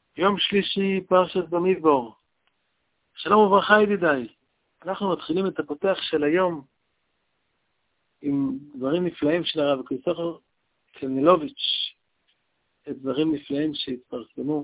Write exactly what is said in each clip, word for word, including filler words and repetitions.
יום שלישי, פרשת במדבר. שלום וברכה ידידיי. אנחנו מתחילים את הפותח של היום עם דברים נפלאים של הרב כריסטופר קרנילוביץ', את דברים נפלאים שהתפרסמו.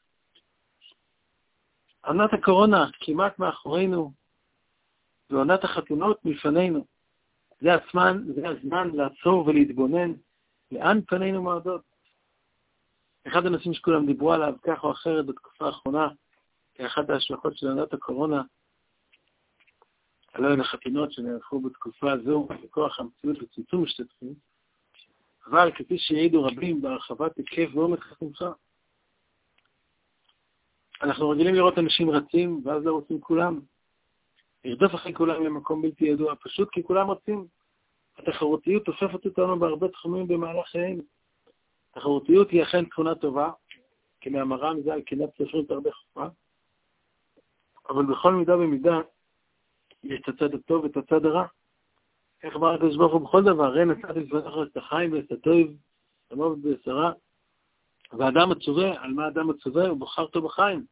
עונת הקורונה כמעט מאחורינו, ועונת החתונות מלפנינו. זה הזמן, זה הזמן לעצור ולהתבונן לאן פנינו מועדות. אחד הנושאים שכולם דיברו עליו כך או אחרת בתקופה האחרונה, כאחת ההשלכות של עונת הקורונה, הלוא הן החתונות שנערכו בתקופה הזו, בכוח המציאות וצמצום משתתפים, אבל כפי שהעידו רבים בהרחבת היקף ועומק השמחה, אנחנו רגילים לראות אנשים רצים, ואז לא רוצים כולם. לרדוף אחרי כולם למקום בלתי ידוע, פשוט כי כולם רוצים. התחרותיות הופפת אותנו בהרבה תחומים במהלך חיינו. התחרותיות היא אכן תכונה טובה, כמאמרה מזה על קנאת סופרים תרבה חוכמה, אבל בכל מידה ומידה יש את הצד הטוב ואת הצד הרע. איך אמר הקדוש ברוך הוא בכל דבר, ראה נתתי לפניך את החיים ואת הטוב, את המוות והשרה, והאדם מצווה, על מה האדם מצווה? הוא בוחר אותו בחיים.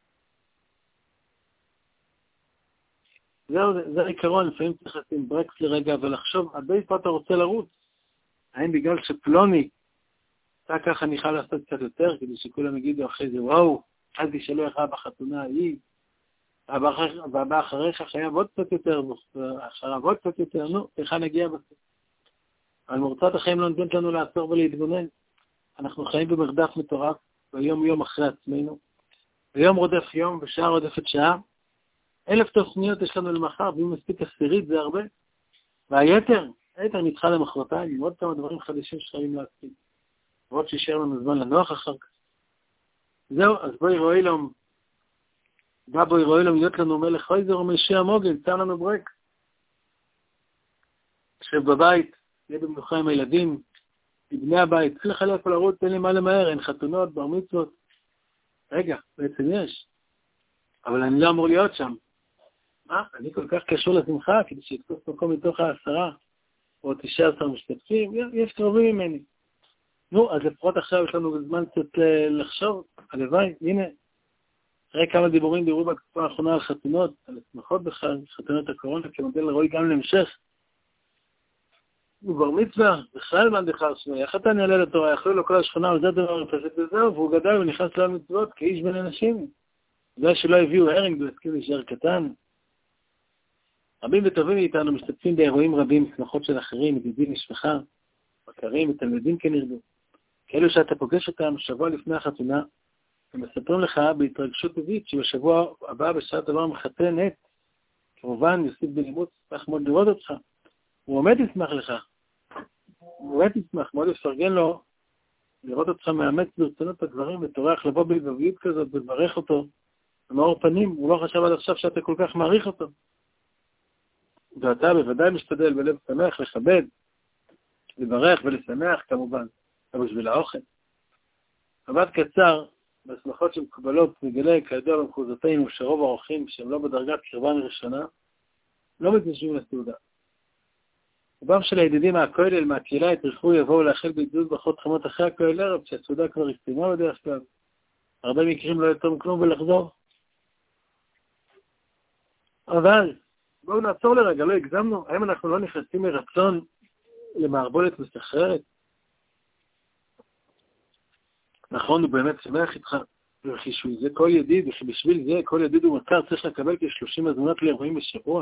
זהו, זה העיקרון, לפעמים צריך לשים ברקס לרגע ולחשוב, עד איפה אתה רוצה לרוץ? האם בגלל שפלוני, אתה ככה ניחל לעשות קצת יותר, כדי שכולם יגידו אחרי זה, וואו, אל תשאלו איך היה בחתונה ההיא, והבא אחריך חייב עוד קצת יותר, ואחריו עוד קצת יותר, נו, איך נגיע בסוף? אבל מורצת החיים לא נותנת לנו לעצור ולהתבונן. אנחנו חיים במרדף מטורף, ויום יום אחרי עצמנו, ויום רודף יום, ושעה רודפת שעה. אלף תוכניות יש לנו למחר, ואם מספיק עשירית זה הרבה. והיתר, היתר נדחה למחרתיים, עם עוד כמה דברים חדשים שחייבים להספיק. ועוד שישאר לנו זמן לנוח אחר כך. זהו, אז בואי רואי לום, בא בואי רואי לום להיות לנו מלך חויזר ומשיע מוגל, צא לנו ברק. יושב בבית, יהיה במנוחה עם הילדים, לבני הבית, אין לך לאיפה לרוץ, אין לי מה למהר, אין חתונות, בר מצוות. רגע, בעצם יש. אבל אני לא אמור להיות שם. מה? אני כל כך קשור לשמחה, כדי שיתקוף מקום מתוך העשרה, או תשעה עשר משתתפים, יש קרובים ממני. נו, אז לפחות עכשיו יש לנו זמן קצת לחשוב, הלוואי, הנה, אחרי כמה דיבורים דיברו בתקופה האחרונה על חתונות, על שמחות בכלל, חתונות הקורונה, כמודל לרואי גם להמשך. הוא בר מצווה, בכלל מה בכלל שני, איך אתה נעלה לתורה, יכלו לו כל השכונה, וזה דבר פשוט וזהו, והוא גדל ונכנס לעל מצוות כאיש בין אנשים. זה שלא הביאו הרינג והסכים להישאר קטן. רבים וטובים מאיתנו משתתפים באירועים רבים, שמחות של אחרים, ידידים, משפחה, מכרים ותלמידים כנרדו. כאלו שאתה פוגש אותם שבוע לפני החתונה, ומספרים לך בהתרגשות טבעית שבשבוע הבא בשעת דבר מחתן את, כמובן יוסיף בלימוד, שמח מאוד לראות אותך. הוא עומד ישמח לך. הוא עומד ישמח, מאוד יפרגן לו, לראות אותך מאמץ ברצונות הדברים, וטורח לבוא בלבביות כזאת, ולברך אותו, במאור פנים, הוא לא חשב עד עכשיו שאתה כל כך מעריך אותו. ואתה בוודאי משתדל בלב שמח, לכבד, לברך ולשמח כמובן, אבל בשביל האוכל. מבט קצר, בשמחות שמקובלות מגלה כידוע במחוזותינו, שרוב האורחים שהם לא בדרגת קרבה ראשונה, לא מתיישבים לסעודה. רובם של הידידים מהכולל, מהקהילה, יטרחו יבואו לאכול בהתזוז ברכות חמות אחרי הכולל ערב, שהסעודה כבר הסתיימה בדרך כלל. הרבה מקרים לא יותר כלום ולחזור. אבל בואו נעצור לרגע, לא הגזמנו. האם אנחנו לא נכנסים מרצון למערבולת מסחררת? נכון, הוא באמת שמח איתך. וחישוי זה כל ידיד, ובשביל זה כל ידיד ומכר צריך לקבל כ-שלושים הזמנות לאירועים בשבוע.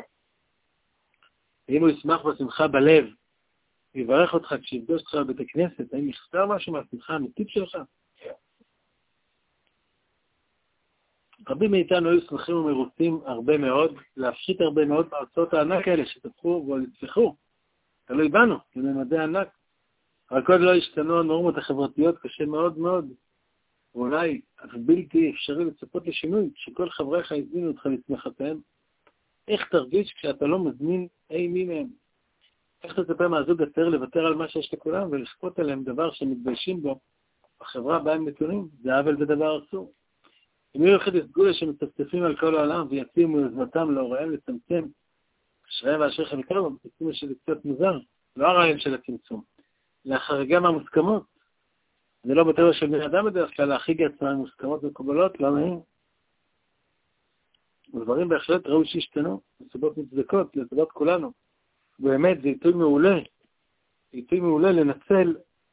ואם הוא ישמח בשמחה בלב, ויברך אותך כשיפגוש אותך בבית הכנסת, האם יחסר משהו מהשמחה האמיתית שלך? רבים מאיתנו היו שמחים ומרוצים הרבה מאוד, להפשית הרבה מאוד בהרצאות הענק האלה שתפחו ולצפחו. תלוי בנו, בממדי ענק. אבל כל לא השתנו הנורמות החברתיות קשה מאוד מאוד. ואולי אף בלתי אפשרי לצפות לשינוי, שכל חבריך הזמינו אותך לשמחתהם. איך תרגיש כשאתה לא מזמין אי מי מהם? איך תצפה מהזוג הצעיר לוותר על מה שיש לכולם ולכפות עליהם דבר שמתביישים בו בחברה בה הם נתונים? זה עוול ודבר אסור. אם יהיו יחד יסגולה שמצפצפים על כל העולם ויציעו מיוזמתם להוריהם לצמצם, אשריהם ואשריכם מקרבם, תצאו שזה קצת מוזר, לא הרעיון של הצמצום, אלא החריגה מהמוסכמות. זה לא בטבע של בני אדם בדרך כלל להחיג עצמם מוסכמות מקובלות, לא נעים. הדברים בהחלט ראו שהשתנו, מסיבות מצדקות, לטובת כולנו. באמת, זה עיתוי מעולה. זה עיתוי מעולה לנצל,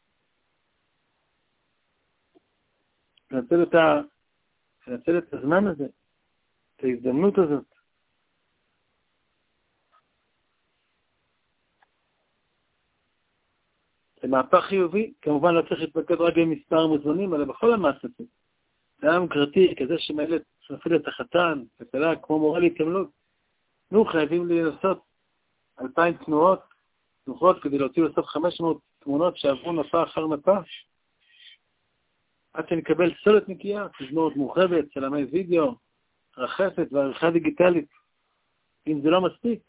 לנצל את, ה, לנצל את הזמן הזה, את ההזדמנות הזאת. זה מהפך חיובי, כמובן לא צריך להתמקד רק במספר המוזמנים, אלא בכל המעשה. זה היה מקרתי, כזה שמפעיל את החתן, וכלה כמו מורה להתעמלות. נו, חייבים לנסות אלפיים תנועות, תנוחות, כדי להוציא בסוף חמש מאות תמונות שעברו נפה אחר נפה. עד שנקבל סולת נקייה, תזמורת מורחבת, צלמי וידאו, רחפת ועריכה דיגיטלית. אם זה לא מספיק,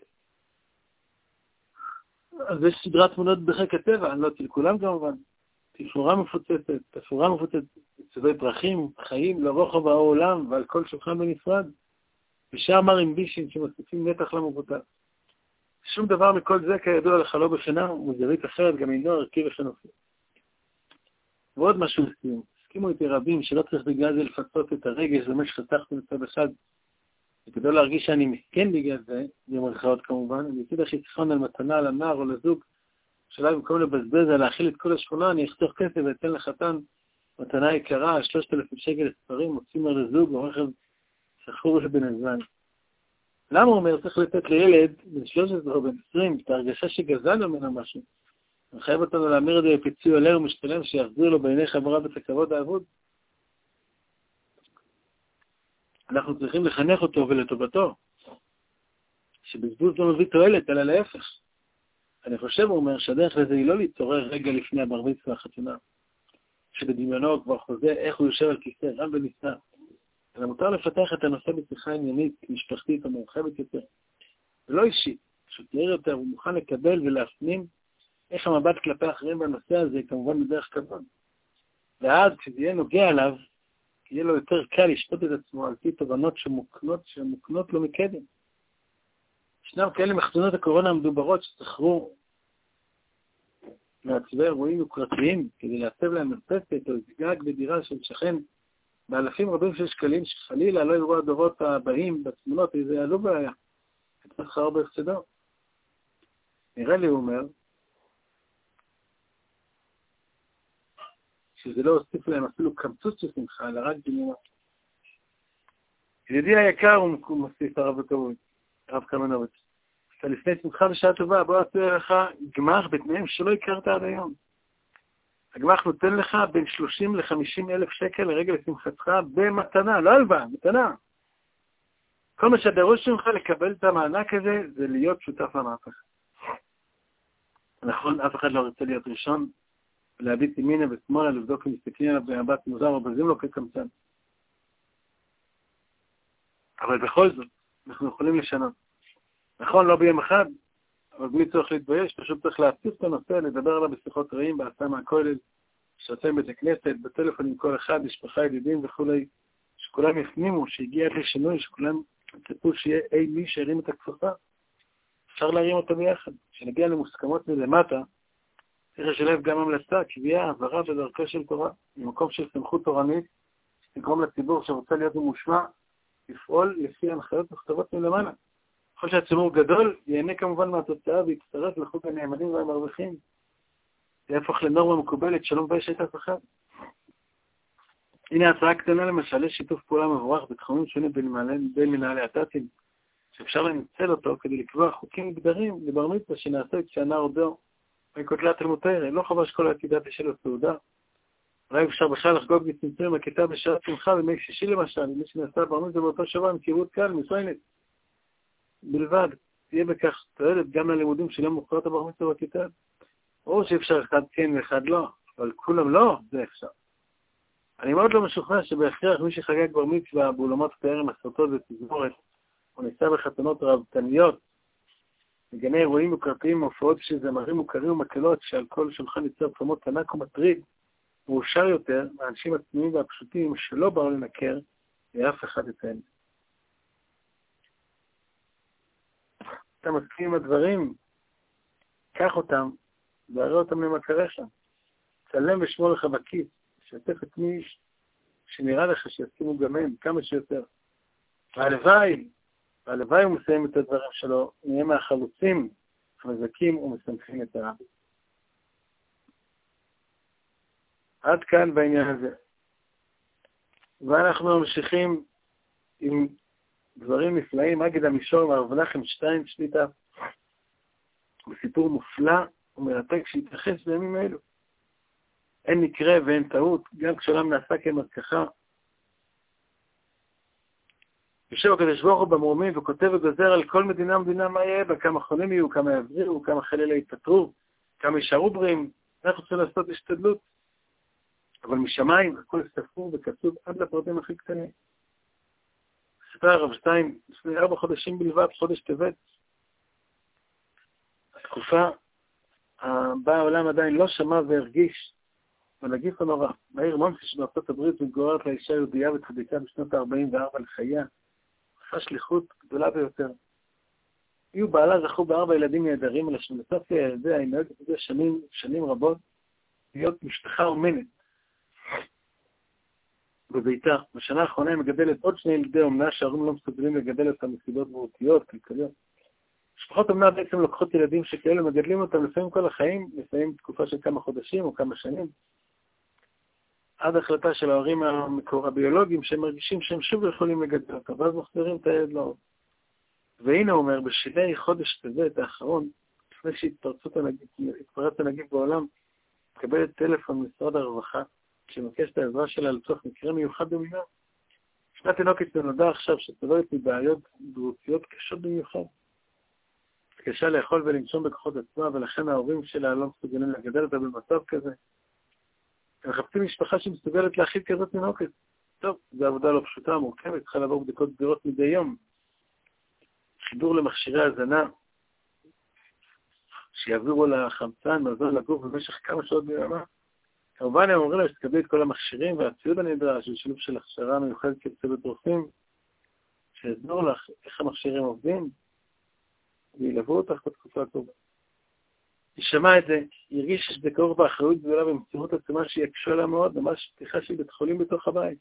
אז יש סדרת תמונות בחיק הטבע, אני לא אצל כולם כמובן. תפאורה מפוצצת, תפאורה מפוצצת, צבעי פרחים, חיים לרוחב העולם ועל כל שולחן בנפרד. ושאר מרים בישים שמוסיפים נתח למבוטח. שום דבר מכל זה כידוע לך לא בחינם, ומזווית אחרת גם אינו ערכי וחינוכי. ועוד משהו לסיום. הסכימו איתי רבים שלא צריך בגלל זה לפצות את הרגש, זה מה שחתכתי מצד אחד. וכדי להרגיש שאני מסכן בגלל זה, במרכאות כמובן, אני אציד החיסכון על מתנה, לנער או לזוג, שאלה במקום לבזבז על להאכיל את כל השכונה, אני אחסוך כסף ואתן לחתן מתנה יקרה, שלושת אלפים שקל לספרים, או צימר לזוג, או רכב שכור לבן הזמן. למה הוא אומר, צריך לתת לילד בן שלוש עשרה או בן עשרים, את ההרגשה שגזלנו ממנו משהו. מחייב אותנו להמיר את זה בפיצוי עולה ומשתלם, שיחזיר לו בעיני חברה את הכבוד האבוד. אנחנו צריכים לחנך אותו ולטובתו, שבזבוז לא מביא תועלת, אלא להפך. אני חושב, הוא אומר, שהדרך לזה היא לא להתעורר רגע לפני הבר מצווה החתונה, שבדמיונו כבר חוזה איך הוא יושב על כיסא רם ונישא. אלא מותר לפתח את הנושא בשיחה עניינית, משפחתית או מורחבת יותר, ולא אישית, פשוט תראה יותר, הוא מוכן לקבל ולהפנים איך המבט כלפי האחרים בנושא הזה, כמובן בדרך כבוד. ואז כשזה יהיה נוגע עליו, יהיה לו יותר קל לשפוט את עצמו על פי תובנות שמוקנות, שמוקנות לו מקדם. ישנם כאלה מחתונות הקורונה המדוברות שזכרו מעצבי אירועים יוקרתיים כדי להצב להם מרפסת או גג בדירה של שכן באלפים רבים של שקלים שחלילה לא יראו הדורות הבאים בתמונות, איזה יעלו בעיה. את מסחר בהפסדו. נראה לי, הוא אומר, שזה לא הוסיף להם אפילו קמצוץ של שמחה, אלא רק דמיונה. ידידי היקר, הוא מוסיף הרב הכבוד, הרב קלמנוביץ'. אתה לפני שמחה בשעה טובה, בוא אעשה לך גמח בתנאים שלא הכרת עד היום. הגמח נותן לך בין שלושים לחמישים אלף שקל לרגע לשמחתך במתנה, לא הלוואה, מתנה. כל מה שהדרוש ממך לקבל את המענק הזה, זה להיות שותף למהפך. נכון, אף אחד לא רוצה להיות ראשון, להביט ימינה ושמאלה, לבדוק אם מסתכלים עליו במבט מוזר או בזים לו כקמצן. אבל בכל זאת, אנחנו יכולים לשנות. נכון, לא ביום אחד, אבל בלי צורך להתבייש, פשוט צריך להציף את הנושא, לדבר עליו בשיחות רעים, בעצה מהכולל, שעושה בית הכנסת, בטלפון עם כל אחד, משפחה, ידידים וכו', שכולם יפנימו, שהגיע לשינוי, שכולם יצפו שיהיה אי מי שהרים את הכפפה. אפשר להרים אותו ביחד. כשנגיע למוסכמות מלמטה, צריך לשלב גם המלצה, קביעה, עברה בדרכו של תורה, ממקום של סמכות תורנית, שתגרום לציבור שרוצה להיות ממושמע, לפעול לפי הנחיות וכתובות מלמעלה. ככל שהציבור גדול, ייהנה כמובן מהתוצאה ויצטרף לחוג הנאמנים והמרוויחים. זה יהפוך לנורמה מקובלת, שלום וישת אף אחד. הנה הצעה קטנה למשל, יש שיתוף פעולה מבורך בתחומים שונים בין מנהלי, בין מנהלי התתים, שאפשר לנצל אותו כדי לקבוע חוקים מגדרים לבר מצווה שנעשה כשהנער עודו וכותלי התלמוד תורה. לא חבל שכל העתידה תשאל הסעודה. אולי אפשר בכלל לחגוג בצמצום הכיתה בשעת שמחה בימי שישי למשל, מי שנעשה בר מצווה באותו שבוע עם קירות קל, מסוימת. בלבד, תהיה בכך תועלת גם ללימודים של יום מוחרת הבר מצווה בכיתה. או שאפשר אחד כן ואחד לא, אבל כולם לא, זה אפשר. אני מאוד לא משוכנע שבהכרח מי שחגג בר מצווה באולמות פאר עם הסרטות ותזמורת, או ניסה בחתונות רבתניות, מגני אירועים וקרתיים והופעות של זמרים מוכרים ומקהלות שעל כל שולחן יצר פרמות ענק ומטריד, מאושר יותר מהאנשים עצמיים והפשוטים שלא באו לנקר לאף אחד אצלנו. אתה מסכים עם הדברים, קח אותם, והראה אותם למכריך. צלם ושמור לך בכיס, שתף את מי שנראה לך שיסכימו גם הם, כמה שיותר. והלוואי, והלוואי הוא מסיים את הדברים שלו, נהיה מהחלוצים, חזקים ומשמחים את העם. עד כאן בעניין הזה. ואנחנו ממשיכים עם דברים נפלאים, אגד המישור עם הרב מנחם שטיין שליט"א, בסיפור מופלא ומרתק שהתרחש בימים אלו. אין מקרה ואין טעות, גם כשעולם נעשה כמרקחה. יושב הקדוש ברוך הוא במרומים וכותב וגוזר על כל מדינה ומדינה מה יהיה בה, כמה חולים יהיו, כמה יבריאו, כמה חלילה יתפטרו, כמה יישארו בריאים. אנחנו צריכים לעשות השתדלות. אבל משמיים הכל ספור וכתוב עד לפרטים הכי קטנים. סיפר הרב שטיין, לפני ארבע חודשים בלבד, חודש טבת, התקופה בה העולם עדיין לא שמע והרגיש בנגיף הנורא. בעיר מונסי שבארצות הברית מתגוררת לאישה יהודייה וצדיקה בשנות ה-ארבעים וארבע לחייה, עשה שליחות גדולה ביותר. היו בעלה זכו בארבע ילדים נהדרים, אלא שבסוף ילדיה היא נהגת בזה שנים, שנים רבות, להיות משפחה אומנת. בביתה, בשנה האחרונה היא מגדלת עוד שני ילדי אומנה שההורים לא מסוגלים לגדל אותם מסיבות בריאותיות, כלכליות. משפחות אומנה בעצם לוקחות ילדים שכאלה מגדלים אותם לפעמים כל החיים, לפעמים תקופה של כמה חודשים או כמה שנים, עד החלטה של ההורים המקור הביולוגיים שהם מרגישים שהם שוב יכולים לגדל אותם, ואז מחזירים את הילד לאור. והנה הוא אומר, בשני חודש טבת האחרון, לפני שהתפרצות הנגיף, התפרץ הנגיף בעולם, מקבלת טלפון ממשרד הרווחה, שמבקש את העזרה שלה לצורך מקרה מיוחד במינה. ישנה תינוקת נולדה עכשיו שסובלת מבעיות בריאותיות קשות במיוחד. קשה לאכול ולנשום בכוחות עצמה, ולכן ההורים שלה לא מסוגלים לגדל אותה במצב כזה. הם מחפשים משפחה שמסוגלת להכיל כזאת תינוקת. טוב, זו עבודה לא פשוטה, מורכבת, צריכה לעבור בדיקות גדולות מדי יום. חיבור למכשירי הזנה, שיעבירו לחמצן, מזון לגוף במשך כמה שעות בימה. כמובן הם אומרים לה שתקבלי את כל המכשירים והציוד הנדרש, שילוב של הכשרה מיוחדת כצוות רופאים, שיסבירו לך איך המכשירים עובדים, וילוו אותך בתקופה הקרובה. היא שמעה את זה, היא הרגישה שזה כרוך באחריות גדולה במציאות עצמה שהיא יקשה לה מאוד, ממש פתיחה של בית חולים בתוך הבית.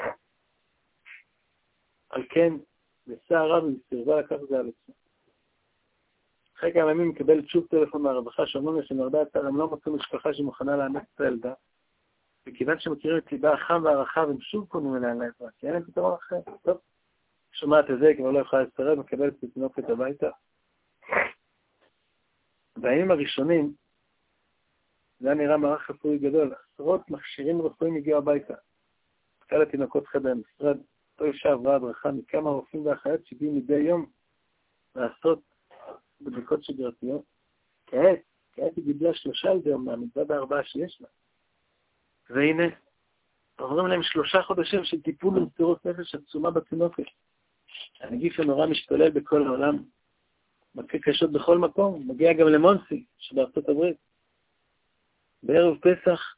על כן, בצער רב היא סירבה לקחת את זה על עצמה. אחרי כמה ימים מקבלת שוב טלפון מהרווחה שאומרים לה שנרדה את הם לא מצאו משפחה שמוכנה לאמץ את הילדה, וכיוון שמכירים את ליבה החם והרחב, הם שוב פונים אליה לעזרה, כי אין להם פתרון אחר. טוב, שומעת את זה, כבר לא יכולה לסרב, מקבלת את התינוקת הביתה. בימים הראשונים, זה היה נראה מערך רפואי גדול, עשרות מכשירים רפואיים הגיעו הביתה. קל התינוקות חדר המשרד, אותו אישה עברה הדרכה מכמה רופאים ואחיות שהגיעו מדי יום לעשות בדיקות שגרתיות. כעת, כעת היא גידלה שלושה על זה אומנם, מצד הארבעה שיש לה. והנה, עוברים להם שלושה חודשים של טיפול במסירות נפש עצומה בתינוקת. הנגיף הנורא משתולל בכל העולם, מכה קשות בכל מקום, מגיע גם למונסי שבארצות הברית. בערב פסח,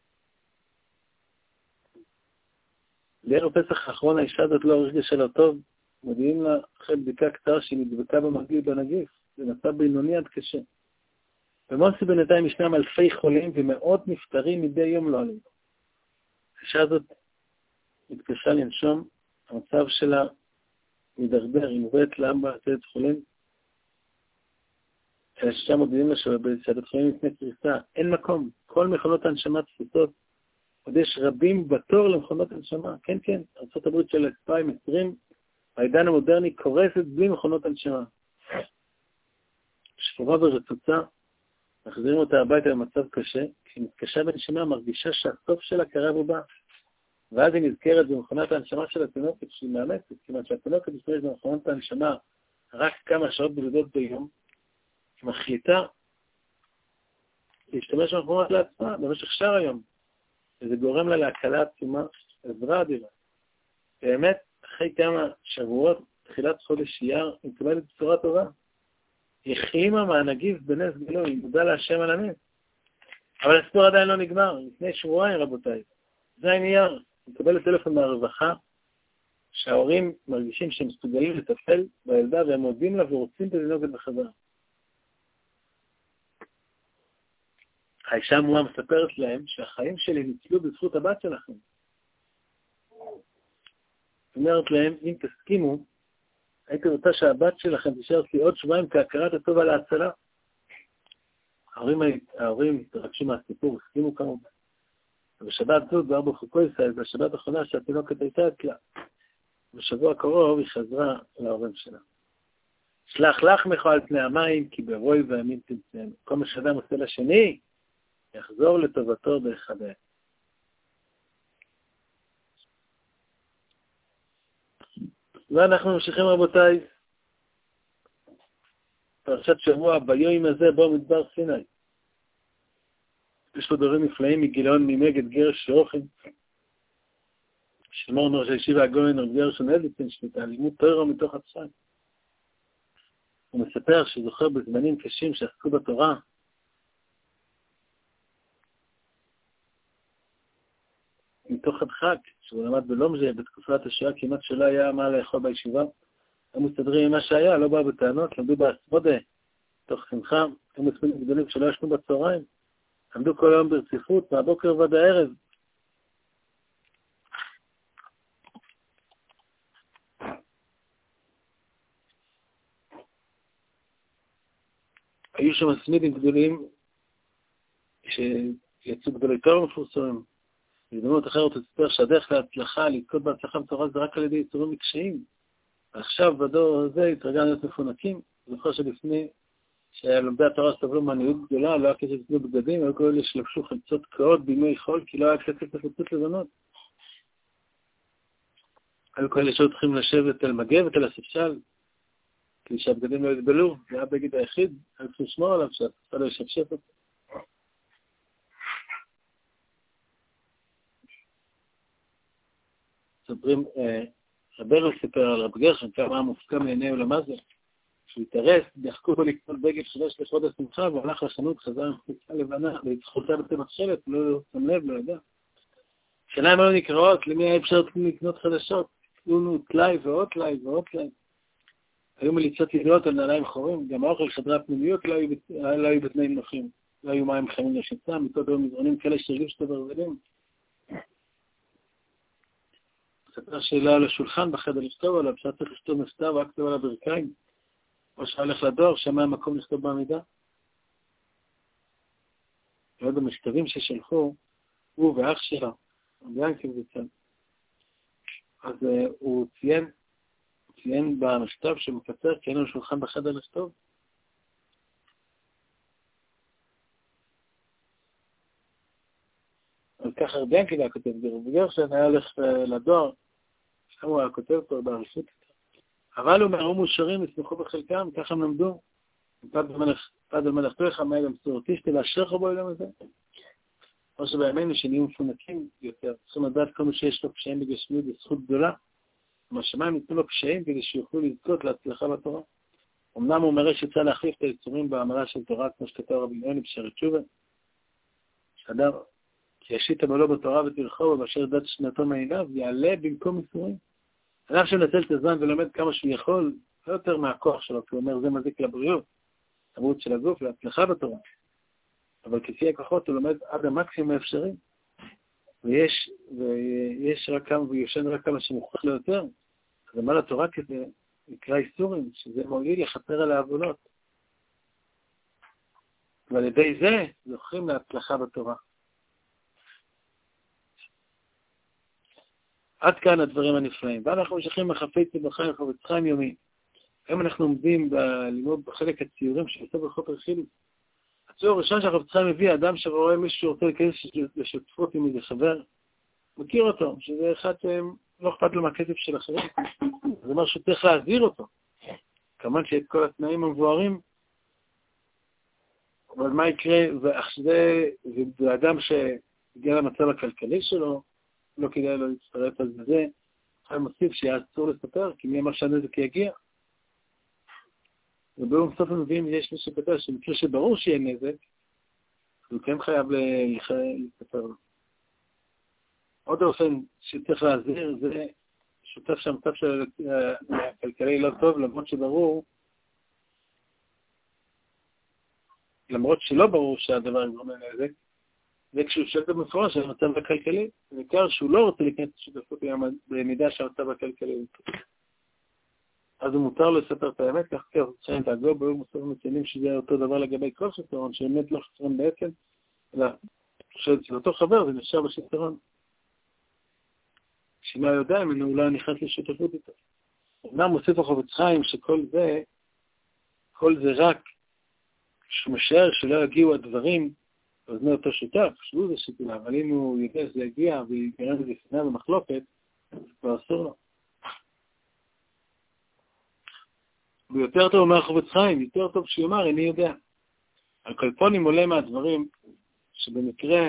בערב פסח האחרון האישה הזאת לא הרגישה לא טוב, מודיעים לה אחרי בדיקה קצרה שהיא נדבקה במרגיל בנגיף, זה מצב בינוני עד קשה. במונסי בינתיים ישנם אלפי חולים ומאות נפטרים מדי יום לא עליהם. האישה הזאת מתקשה לנשום, המצב שלה מדרדר, היא מובאת לאמבולנס בית חולים, שם מודיעים לה שבית חולים לפני קריסה, אין מקום, כל מכונות ההנשמה תפוסות, עוד יש רבים בתור למכונות הנשמה, כן כן, ארצות הברית של אלפיים ועשרים, העידן המודרני קורסת בלי מכונות הנשמה. שפורה ורצוצה, מחזירים אותה הביתה במצב קשה, כשהיא מתקשה בנשימה מרגישה שהסוף שלה קרב ובא, ואז היא נזכרת במכונת ההנשמה של התינוקת שהיא מאמצת, כיוון שהתינוקת משתמש במכונת ההנשמה רק כמה שעות בודדות ביום, היא מחליטה להשתמש במכונות לעצמה במשך שער היום, וזה גורם לה להקלה עצומה, עזרה אדירה. באמת, אחרי כמה שבועות, תחילת חודש אייר, היא מקבלת בשורה טובה. היא החלימה מהנגיף בנס גלוי, היא מודה להשם על הנס. אבל הסיפור עדיין לא נגמר, לפני שבועיים רבותיי. זה אייר, היא מקבלת טלפון מהרווחה, שההורים מרגישים שהם מסוגלים לטפל בילדה, והם מודים לה ורוצים את התינוקת בחזרה. האישה המורה מספרת להם שהחיים שלי ניצלו בזכות הבת שלכם. אומרת להם, אם תסכימו, הייתי רוצה שהבת שלכם תישאר לי עוד שבועיים כהכרת הטוב על ההצלה. ההורים, ההורים התרגשו מהסיפור, הסכימו כמובן. ובשבת זאת, בארבע חוקו ישראל, בשבת האחרונה שהתינוקת הייתה אצלה. בשבוע הקרוב היא חזרה להורים שלה. שלח לחמך על פני המים, כי ברוי וימין תמצאנו. כל מה שאדם עושה לשני, יחזור לטובתו בהיחבא. ואנחנו ממשיכים רבותיי, פרשת שבוע, ביום הזה בו מדבר סיני. יש לו דברים נפלאים מגילאון ממגד גרש שאוכן, שמור נורש הישיבה הגויין רב גרשון אדלשטיין, שליטה, לימוד תורה מתוך הצד. הוא מספר שזוכר בזמנים קשים שעסקו בתורה, מתוך הדחק, שהוא למד בלומז'ה, בתקופת השואה כמעט שלא היה מה לאכול בישיבה, הם מסתדרים עם מה שהיה, לא באו בטענות, למדו באסמודה, תוך שמחה, הם מספינים גדולים שלא ישנו בצהריים, עמדו כל היום ברציפות, מהבוקר ועד הערב. היו שם מסמידים גדולים, שיצאו גדולי תורה מפורסמים, בהזדמנות אחרת הוא סיפר שהדרך להצלחה, לזכות בהצלחה בתורה זה רק על ידי יצורים וקשיים. ועכשיו בדור הזה התרגלנו להיות מפונקים. זוכר שלפני שלומדי התורה סבלו מעניות גדולה, לא היה כסף לקנות בגדים, היו כאלה שלבשו חלצות קאות בימי חול, כי לא היה כסף לחלצות לבנות. היו כאלה שהיו צריכים לשבת על מגבת, על הספסל, כדי שהבגדים לא יתבלו. זה היה בגד היחיד, היו צריכים לשמור עליו, שהספסל לא ישפשף אותו. סופרים, רברל סיפר על רב גרשון, כמה מופקע מעיני עולמה זה, שהוא התארס, דחקו בו לקנות בגד חדש לכבוד השמחה, והלך לחנות, חזר עם חולצה לבנה, והתחולצה בצבע שלט, לא שם לב, לא ידע. שיניים היו נקראות, למי היה אפשר לקנות חדשות? תלונו טלאי ועוד טלאי ועוד טלאי. היו מליצות ידועות על נעליים חורים, גם האוכל חדרי הפנימיות לא היו בתנאים נוחים. לא היו מים חמים לשיטה, מכל היו מזרונים כאלה שהרגישו את הברזלים. ספר שאלה על השולחן בחדר לכתוב עליו, שהיה צריך לכתוב מכתב, רק כתוב על הברכיים, או שהלך לדואר, שמה המקום לכתוב בעמידה. ועוד המכתבים ששלחו, הוא ואח שלה, ביאנקי וצד. אז uh, הוא ציין, ציין במכתב שמקצר, כי אין לו שולחן בחדר לכתוב. אז ככה ביאנקי היה כותב, וגרשון היה הולך uh, לדואר, שם הוא היה כותב פה בעריפות. אבל הוא מהרו מושרים, יסמכו בחלקם, ככה הם למדו. פד על מלך פרחה, מה גם סורטיסטי, לאשר חבו אליהם הזה. או שבימינו שנהיו מפונקים יותר, צריכים לדעת כל מי שיש לו קשיים בגשמיות בזכות גדולה. המשמיים ניתנו לו קשיים כדי שיוכלו לזכות להצלחה בתורה. אמנם הוא מראה שצריך להחליף את היצורים בעמלה של תורה, כמו שכתב רבי יוני בשערי תשובה. שאדם, כי ישית עמלו בתורה ותלכו, ובאשר דת שנתו מעיניו, יעלה במקום איסורים. אדם שנצל את הזמן ולומד כמה שהוא יכול, לא יותר מהכוח שלו, כי הוא אומר, זה מזיק לבריאות, לבריאות של הגוף, להצלחה בתורה. אבל כפי הכוחות הוא לומד עד המקסימום האפשרי. ויש, ויש רק כמה, ויושן רק כמה שמוכרח ליותר. אז מה לתורה כזה נקרא איסורים, שזה מועיל לחפר על העוונות. ועל ידי זה זוכים להצלחה בתורה. עד כאן הדברים הנפלאים. ואנחנו משכים מחפצים בחיים וחפץ חיים יומי. היום אנחנו עומדים בלימוד בחלק הציורים שעושה בחופר חילוץ. הציור הראשון שהחפץ חיים מביא, אדם שרואה מישהו שרוצה להיכנס לשותפות עם איזה חבר, מכיר אותו, שזה אחד שלא אכפת לו מהכסף של אחרים. זה אומר שצריך להזהיר אותו. כמובן שאת כל התנאים המבוארים, אבל מה יקרה, זה, זה אדם שהגיע למצב הכלכלי שלו, לא כדאי לו להצטרף על זה, חייב מוסיף שיהיה אסור לספר, כי מי אמר שהנזק יגיע. וביום סוף המביאים יש מי שכתב שמקרה שברור שיהיה נזק, הוא כן חייב לספר לו. עוד אופן שצריך להזהיר, זה שותף שהמצב של הכלכלי לא טוב, למרות שברור, למרות שלא ברור שהדבר יגרום לנזק, וכשהוא שואל במפורש על המצב הכלכלי, בעיקר שהוא לא רוצה להיכנס לשותפות במידה שהמצב הכלכלי. אז הוא מותר לו לספר את האמת, כך כך חיים תעגו, בואו מוסר מציינים שזה אותו דבר לגבי כל שטרון, שבאמת לא חסרון בעצם, אלא שאצל אותו חבר זה נשאר בשטרון. שלא יודע אם הוא לא נכנס לשותפות איתו. אמנם מוסיף החפץ חיים שכל זה, כל זה רק שהוא משער שלא יגיעו הדברים, ואוזני אותו שותף, שהוא זה שתולה, אבל אם הוא יודע שזה יגיע ויגרם לזה שנאה ומחלוקת, אז כבר אסור לו. ויותר טוב אומר החפץ חיים, יותר טוב שיאמר, אני יודע. על כל פנים עולה מהדברים שבמקרה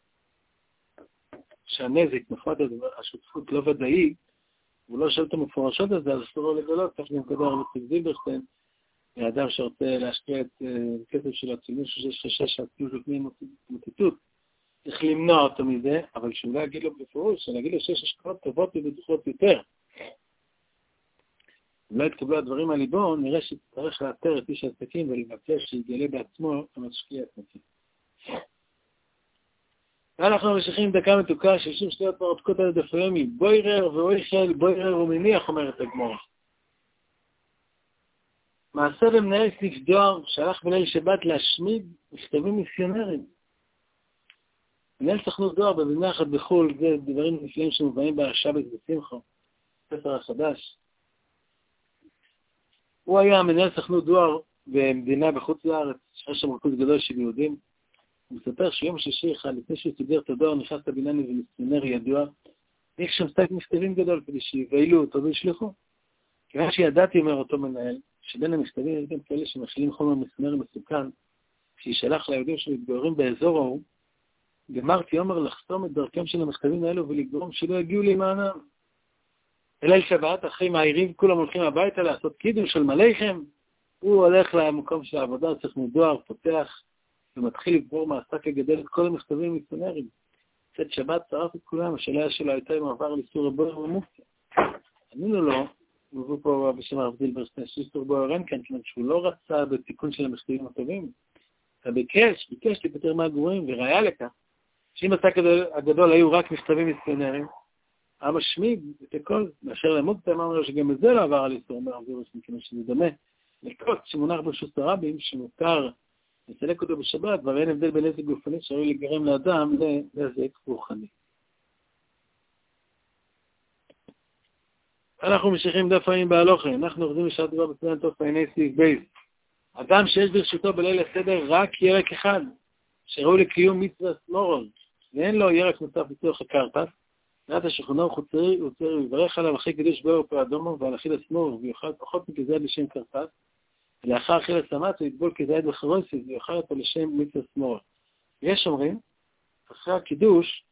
שהנזק, נפת השותפות לא ודאי, והוא לא שואל את המפורשות הזה, אז אסור לו לגלות, כך גם כדאי הרבה זילברשטיין, האדם שרוצה להשקיע את כסף של הציבור, שיש חשש שהציבור לפני מוטיטות, צריך למנוע אותו מזה, אבל שהוא לא יגיד לו בפירוש, שאני אגיד לו שיש השקעות טובות ובטוחות יותר. אם לא יתקבלו הדברים על ליבו, נראה שצריך לאתר את איש העסקים ולבקש שיגלה בעצמו המשקיע עצמי. ואנחנו ממשיכים דקה מתוקה, שישים שניות מרתקות על הדפוימי, בוירר ואויכל, בוירר ומניח, אומרת הגמרא. מעשה במנהל סניף דואר שהלך בליל שבת להשמיד מכתבים מיסיונרים. מנהל סוכנות דואר במדינה אחת בחו"ל, זה דברים נפלאים שמובאים בשבת בשמחה, ספר החדש. הוא היה מנהל סוכנות דואר במדינה בחוץ לארץ, שיש שם ריכוז גדול של יהודים. הוא מספר שיום שישי אחד, לפני שהוא סידר את הדואר, נכנס לבניין איזה מיסיונר ידוע, יש שם סטייק מכתבים גדול כדי שיבהלו אותו וישלחו. כיוון שידעתי, אומר אותו מנהל, שבין המכתבים יש גם כאלה שמכילים חומר מיסיונרי מסוכן, שישלח ליהודים שמתגוררים באזור ההוא, גמרתי אומר לחסום את דרכם של המכתבים האלו ולגרום שלא יגיעו למענם. בליל שבת, אחרי מהעירים, כולם הולכים הביתה לעשות קידוש של מלאכם, הוא הולך למקום של העבודה, צריך מדואר, פותח, ומתחיל לגבור מעסק לגדל את כל המכתבים המיסיונריים. צאת שבת צרף את כולם, השאלה שלו הייתה אם עבר לאיסור הבוער ומופתע. ענינו לו, מבוא פה בשם הרב זילברשטיין, שאיסור בוער אין כאן, כיוון שהוא לא רצה בתיקון של המכתבים הטובים. אתה ביקש, ביקש להיפטר מהגרועים, וראיה לכך, שאם העסק הגדול היו רק מכתבים מיסיונריים, המשמיד את הכל, מאשר למוקטה, אמרנו לו שגם את זה לא עבר על איסור מהרב זילברשטיין, כיוון שזה דומה לקוץ שמונח ברשות הרבים, שמותר לסלק אותו בשבת, אבל אין הבדל בין נזק גופני שראוי לגרם לאדם לנזק רוחני. אנחנו ממשיכים דף העין בהלוכה, אנחנו עובדים בשעת דבר בצדן תוף העיני סעיף בייס. אדם שיש ברשותו בליל הסדר רק ירק אחד, שראוי לקיום מצווה סמורון, ואין לו ירק נוסף לצורך הקרפס, נעת השכונה הוא חוצרי, הוא צריך לברך עליו אחרי קידוש באור פה אדומו, ועל אכיל הסמור, ויוכל פחות מכזד לשם קרפס, ולאחר אכיל הסמת הוא יטבול כזד בחרוסיס, ויוכל אותו לשם מצווה סמורון. יש אומרים, אחרי הקידוש,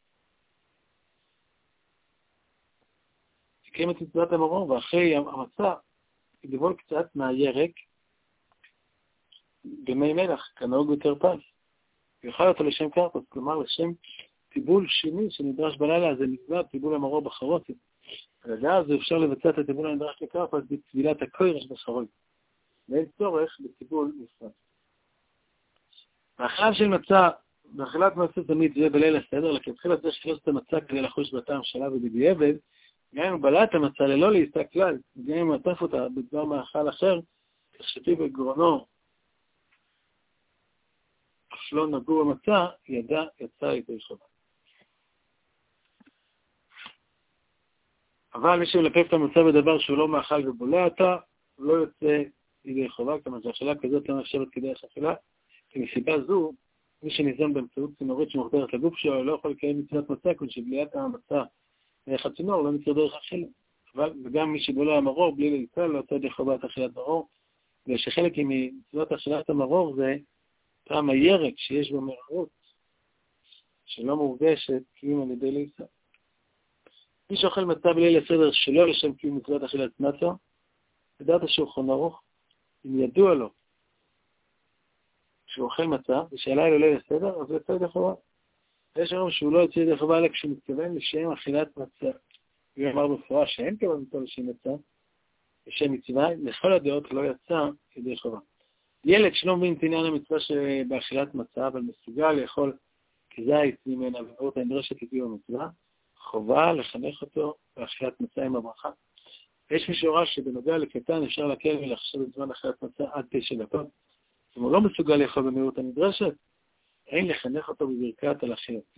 תקיים את מצוות המרור, ואחרי המצה, יטבול קצת מהירק, במי מלח, כנהוג בקרפס. ויוכל אותו לשם קרפס, כלומר לשם טיבול שני שנדרש בלילה, הזה נקבע טיבול המרור בחרוסים. ולדעה הזו אפשר לבצע את הטיבול הנדרש לקרפס בטבילת הקוירש בחרוס. ואין צורך בטיבול נפרד. האכילה של מצה, באכילת מצה תמיד זה בליל הסדר, לכתחילה זה שלוש את המצה כדי לחוש בטעם שלה ובדיעבד, גם אם הוא בלע את המצה ללא להסתק כלל, גם אם הוא עטף אותה בדבר מאכל אחר, תחשתי בגרונו, אף לא נגעו במצה, ידע יצא איתו שבת. אבל מי שמלפף את המצה בדבר שהוא לא מאכל ובולע אותה, לא יוצא ידי חובה, כמה שהאכילה כזאת לא נחשבת כדרך אכילה, כי מסיבה זו, מי שניזון באמצעות צינורית שמוחדרת לגוף שלו, לא יכול לקיים מצוות מצה, כמו שבליעת המצה דרך הצינור, לא מצוות דרך אכילה. אבל וגם מי שבולע המרור, בלי להיצל, לא יוצא ידי חובת אכילת מרור, ושחלק ממצוות אכילת המרור זה טעם הירק שיש במררות, שלא מורגשת קיום על ידי להיצל. מי שאוכל מצה בליל הסדר שלא לשם קיום מצוות אכילת מצה, לדעת השולחן ערוך, אם ידוע לו שהוא אוכל מצה, ושאלה אלו ליל הסדר, אז הוא יצא ידי חובה. יש היום שהוא לא יוצא ידי חובה, אלא כשהוא מתכוון לשם אכילת מצה. הוא אמר בפורש שאין כוונתו לשם מצה, לשם מצווה, לכל הדעות לא יצא ידי חובה. ילד שלא מבין את עניין המצווה שבאכילת מצה, אבל מסוגל לאכול כזית ממנה במהירות הנדרשת לקיום המצווה, חובה לחנך אותו באכילת מצה עם הברכה. יש מי שהורה שבנוגע לקטן אפשר להקל ולחשב את זמן אכילת מצה עד תשע דקות. אם הוא לא מסוגל לאכול במהירות הנדרשת, אין לחנך אותו בברכת על אכילתו.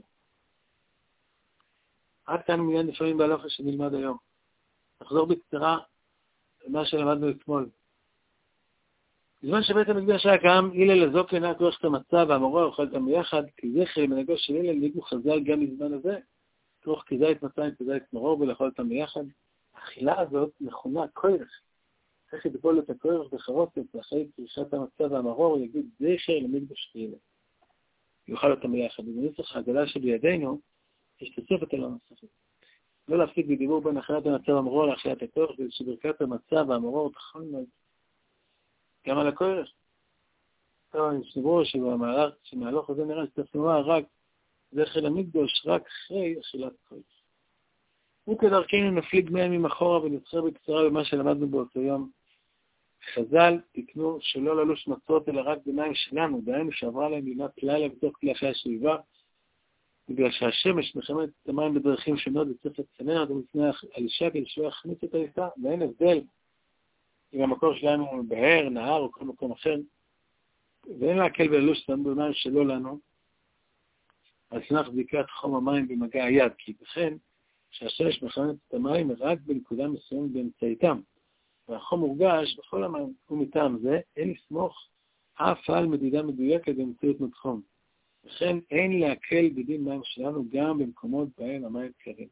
עד כאן מיד לפעמים בהלכה שנלמד היום. נחזור בקצרה למה שלמדנו אתמול. בזמן שבית המקדש היה קם, הלל הזוקן היה כורך את המצה והמורה אוכל אותם ביחד, כי זכר למנהגו של הלל ניגו חז"ל גם בזמן הזה, כרוך כזית מצה עם כזית מרור ולאכול אותם ביחד. האכילה הזאת נכונה, כורך. צריך לטבול את הכורך בחרוסת, ואחרי כרישת המצה והמרור יגיד זכר למנהגו של הלל. יאכל אותם ביחד. ובנוסח ההגדה שבידינו, יש תוספת אלו נוספת. לא להפסיק בדיבור בין אכילת המצה והמרור לאכילת הכורך, וברכת המצה והמרור תחול מאוד. גם על הכורך. טוב, נשנברו שבמהלך, שמהלוך הזה נראה שצריך לומר רק זכר למקדוש, רק אחרי אכילת הכורך. וכדרכנו נפליג מהם עם אחורה ונצחר בקצרה במה שלמדנו באותו יום. חז"ל תקנו שלא ללוש מצות אלא רק במים שלנו, דהיינו שעברה להם לימת לילה בתוך כלי אחרי הסביבה, בגלל שהשמש מחממת את המים בדרכים שונות וצריך לצנן אותם לפני האישה כדי שלא יחמיץ את האישה, ואין הבדל אם המקור שלנו הוא בהר, נהר או כל מקום אחר, ואין להקל וללוש אותם במים שלא לנו, על סמך בדיקת חום המים במגע היד, כי בכן שהשמש מחממת את המים רק בנקודה מסוימת באמצעיתם, והחום מורגש בכל המים, ומטעם זה אין לסמוך אף על מדידה מדויקת באמצעות מדחום. וכן אין להקל בדין מים שלנו גם במקומות בהם המים קרים.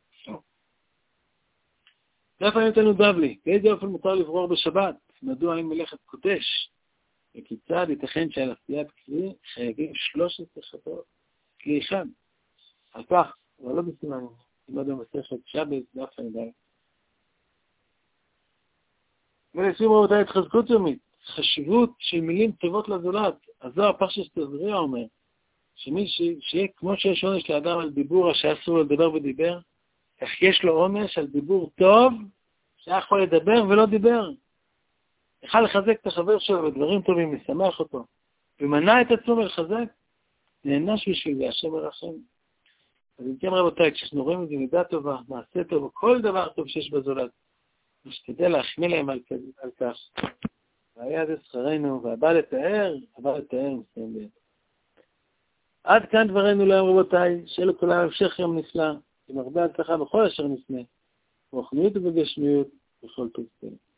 איפה נתנו בבלי? באיזה אופן מותר לברור בשבת? מדוע אין מלאכת קודש? וכיצד ייתכן שעל עשיית כלי חייבים שלוש עשרה חטאות כלי אחד? על כך, אבל לא בסימן, לימד במסכת שבת דף ע"ד. ולסיום רבותיי, התחזקות יומית, חשיבות של מילים טובות לזולת. הזוהר פרשת תזריע אומר, שמי שיהיה כמו שיש עונש לאדם על דיבור שאסור לדבר ודיבר, כך יש לו עונש על דיבור טוב שהיה יכול לדבר ולא דיבר. יכל לחזק את החבר שלו בדברים טובים, לשמח אותו, ומנע את עצמו ולחזק, נענש בשביל זה, השם ירחם. אז אם כן רבותיי, כשאנחנו רואים את זה מידה טובה, מעשה טוב, כל דבר טוב שיש בזולת, נשתדל להחמיא להם על, על כך. והיה זה שכרנו, והבא לתאר, הבא לתאר מסיים ביד. עד כאן דברנו להם רבותיי, שיהיה לכולם המשך יום נפלא, עם הרבה הצלחה בכל אשר נפנה, ברוחניות ובגשמיות, בכל טוב.